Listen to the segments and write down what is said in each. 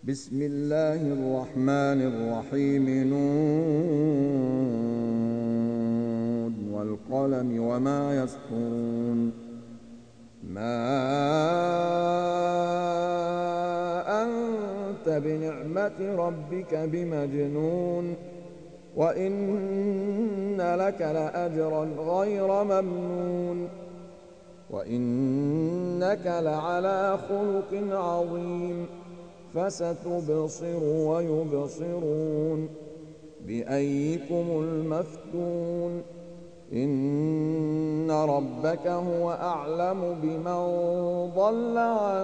بسم الله الرحمن الرحيم نون والقلم وما يسطرون ما أنت بنعمة ربك بمجنون وإن لك لأجرا غير ممنون وإنك لعلى خلق عظيم فستبصر ويبصرون بأيكم المفتون إن ربك هو أعلم بمن ضل عن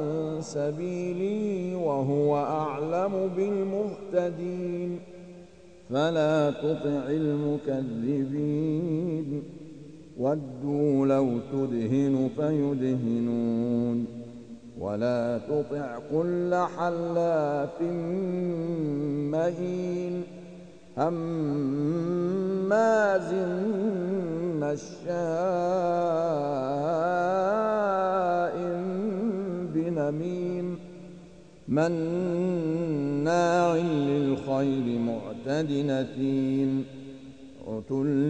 سبيله وهو أعلم بالمهتدين فلا تطع المكذبين ودوا لو تدهن فيدهنون ولا تطع كل حلاف مهين هماز مشاء بنميم مناع للخير معتد أثيم عتل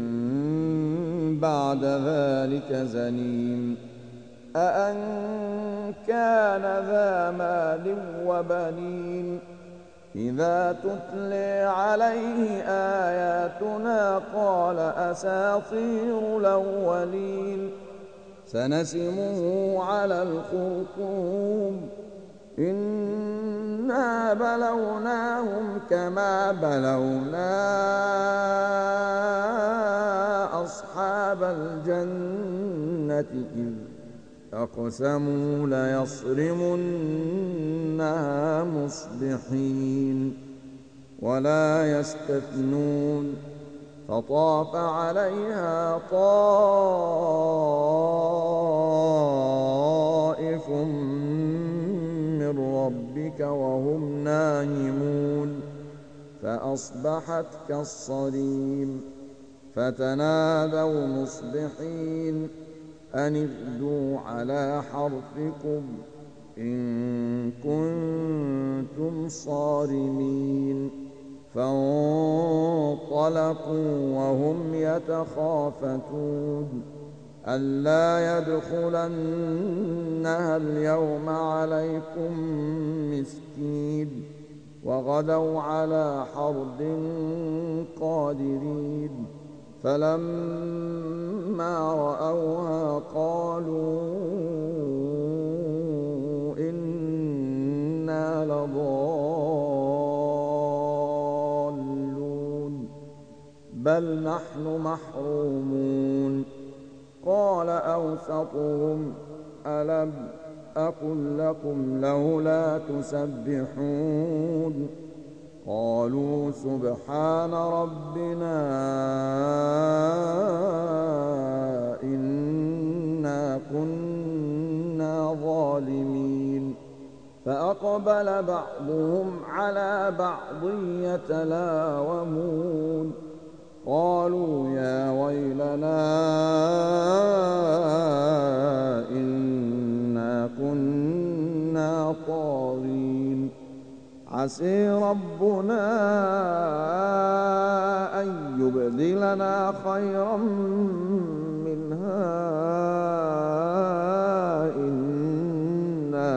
بعد ذلك زنيم أأن كان ذا مال وبنين إذا تتلي عليه آياتنا قال أساطير الأولين سنسمه على الخرطوم إنا بلوناهم كما بلونا أصحاب الجنة إذ أقسموا ليصرمنها مصبحين ولا يستثنون فطاف عليها طائف من ربك وهم نائمون فأصبحت كالصريم فتنادوا مصبحين أن اغدوا على حرثكم إن كنتم صارمين فانطلقوا وهم يتخافتون ألا يدخلنها اليوم عليكم مسكين وغدوا على حرد قادرين فلما رأوها قالوا إنا لضالون بل نحن محرومون قال أوسطهم ألم أقل لكم لولا تسبحون قالوا سبحان ربنا إنا كنا ظالمين فأقبل بعضهم على بعض يتلاومون قالوا يا ويلنا إنا كنا طاغين عسى ربنا أن يبدلنا خيرا منها إنا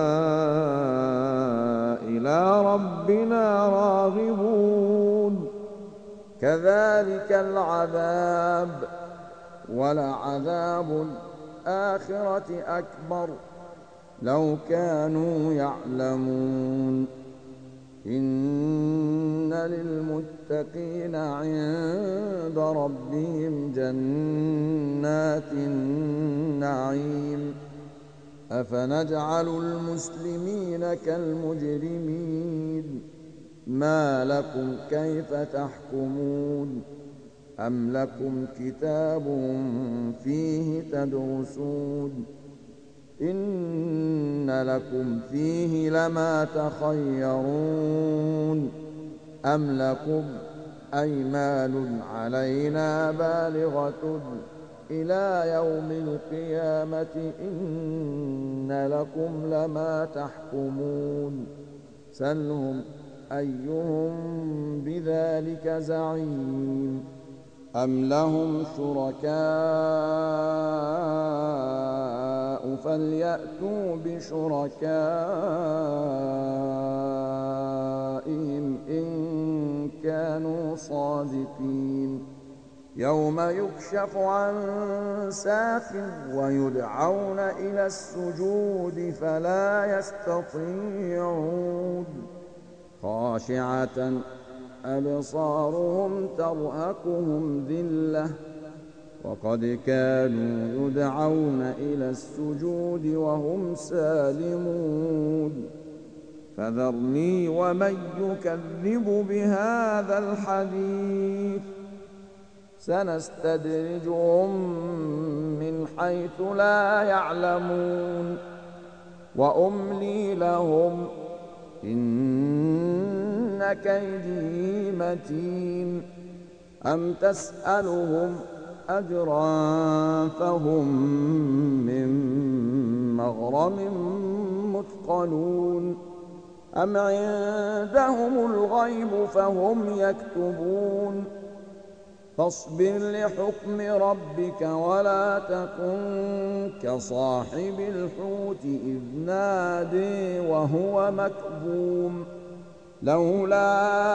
إلى ربنا راغبون كذلك العذاب ولعذاب الآخرة أكبر لو كانوا يعلمون إن للمتقين عند ربهم جنات النعيم أفنجعل المسلمين كالمجرمين ما لكم كيف تحكمون أم لكم كتاب فيه تدرسون إن لكم فيه لما تخيرون أم لكم أيمان علينا بالغة إلى يوم القيامة إن لكم لما تحكمون سلهم أيهم بذلك زعيم أم لهم شركاء فليأتوا بشركائهم إن كانوا صادقين يوم يكشف عن ساق ويدعون إلى السجود فلا يستطيعون خاشعة أبصارهم ترهقهم ذلة وقد كانوا يدعون إلى السجود وهم سالمون فذرني ومن يكذب بهذا الحديث سنستدرجهم من حيث لا يعلمون وأملي لهم إن كيدي متين أم تسألهم أجرا فهم من مغرم مثقلون أم عندهم الغيب فهم يكتبون فاصبر لحكم ربك ولا تكن كصاحب الحوت إذ نادي وهو مكظوم لولا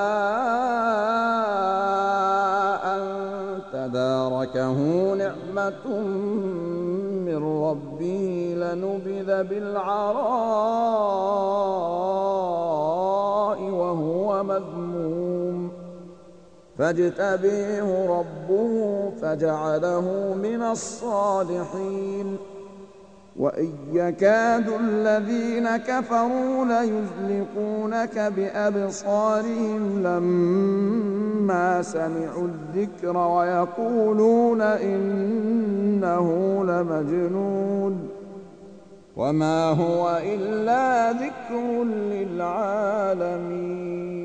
أن تداركه نعمة من ربه لنبذ بالعراء وهو مذموم فاجتبيه ربه فجعله من الصالحين وإن يكاد الذين كفروا ليزلقونك بأبصارهم لما سمعوا الذكر ويقولون إنه لمجنون وما هو إلا ذكر للعالمين